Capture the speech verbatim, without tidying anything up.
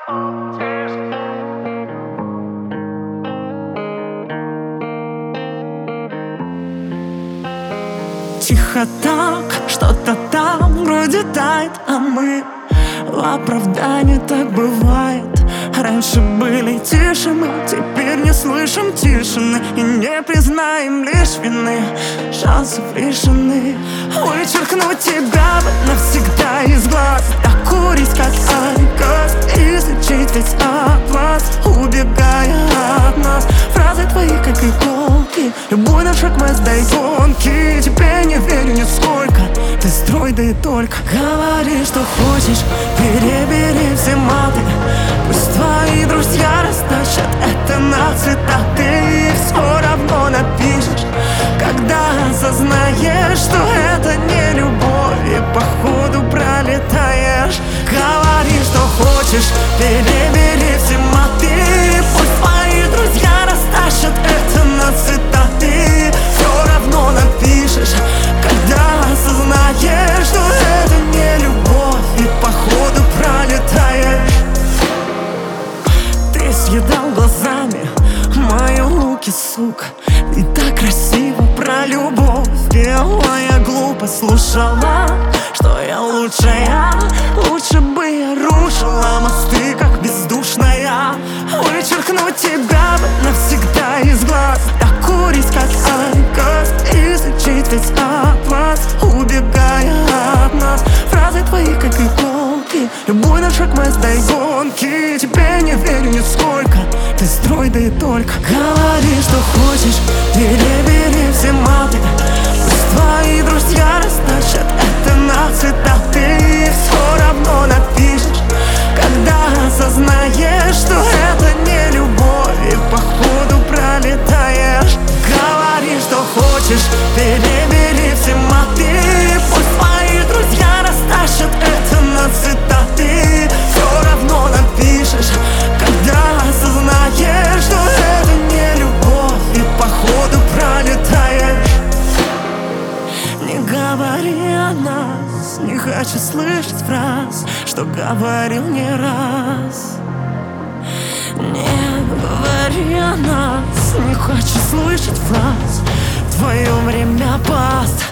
Тихо так, что-то там вроде тает, а мы в оправдании. Так бывает. Раньше были тише мы, теперь не слышим тишины и не признаем лишь вины. Шансов лишены. Вычеркнуть тебя бы навсегда из глаз, докурить как айкос, излечить весь отвас, убегая от нас. Фразы твои как иголки, любой наш шаг мы сдай гонки. Тебе не верю нисколько, ты строй да и только. Говори, что хочешь, перебери все маты. Пусть твои друзья растащат это на цвета, ты их все равно напишешь, когда осознаешь, что это не любовь и походу пролетаешь. Говори, что хочешь, перебери все маты. Пусть твои друзья растащат это на цвета, ты все равно напишешь, когда осознаешь, что это не любовь и походу пролетаешь. Ты съедал глазами мои луки, сука. И так красиво про любовь пела, я глупо слушала, что я лучшая. Лучше бы я рушила мосты, как бездушная. Вычеркнуть тебя бы навсегда из глаз, докурить как айкос, излечить весь отвас, убегая от нас. Фразы твои как иголки, любой наш шаг мы сдай гонки. Тебе не верю нисколько, ты строй да и только. Говори, что хочешь, перебери все маты. Пусть твои друзья растащат это на цвета, ты все равно напишешь, когда осознаешь, что это не любовь и походу пролетаешь. Говори, что хочешь, перебери все маты. Пусть твои друзья растащат это на цвета, ты все равно напишешь, когда осознаешь, что это не любовь и походу пролетаешь. Не говори о нас, не хочу слышать фраз, что говорил не раз. Не говори о нас, не хочу слышать фраз, твое время паст.